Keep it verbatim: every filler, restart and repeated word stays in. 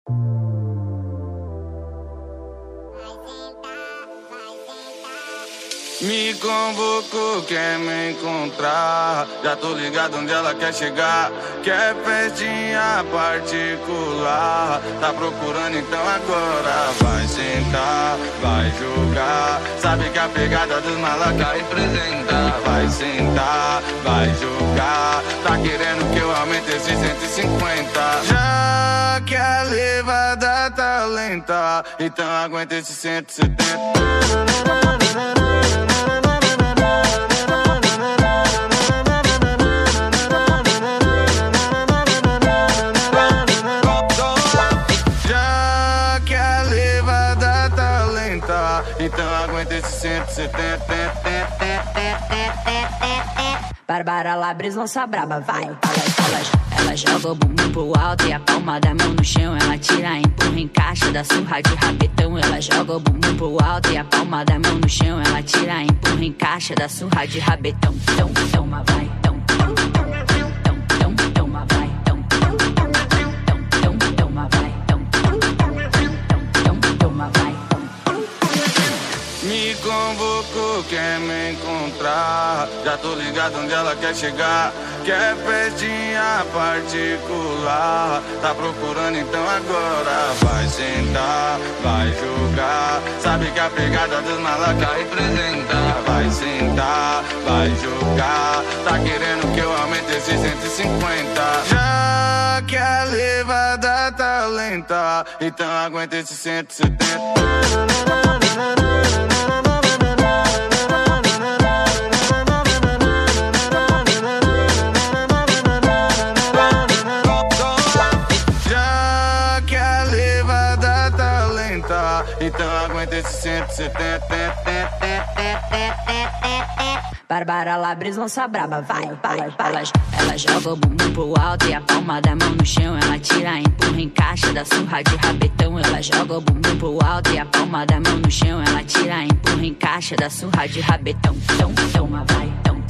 Me convocou, quer me encontrar. Já tô ligado onde ela quer chegar. Quer festinha particular. Tá procurando, então agora vai sentar, vai jogar. Sabe que a pegada dos malacas representa. Vai sentar, vai jogar. Tá querendo que eu aumente esse cento e cinquenta. Já que a levada tá lenta, então aguenta esse cento e setenta. Então aguenta esse cento e setenta. Bárbara Labres lança braba, vai. Ela, ela, ela joga o bumbum pro alto e a palma da mão no chão. Ela tira, empurra, encaixa, dá surra de rabetão. Ela joga o bumbum pro alto e a palma da mão no chão. Ela tira, empurra, encaixa, dá surra de rabetão. Tão, toma, vai, tão, tão, tão, tão, toma, vai, tão, tão, tão, toma, vai, tão, tão, toma, vai. Me convocou, quer me encontrar. Já tô ligado onde ela quer chegar. Quer festinha particular. Tá procurando, então agora vai sentar, vai jogar. Sabe que a pegada dos malacas representa. Vai sentar, vai jogar. Tá querendo que eu aumente esse cento e cinquenta. Já que a levada tá lenta, então aguenta esse cento e setenta. Então aguenta esse cento e setenta. Bárbara Labres lança braba, vai, vai. Ela, ela joga o bumbum pro alto e a palma da mão no chão. Ela tira, empurra, encaixa, dá surra de rabetão. Ela joga o bumbum pro alto e a palma da mão no chão. Ela tira, empurra, encaixa, dá surra de rabetão. Tão, toma, vai, tão.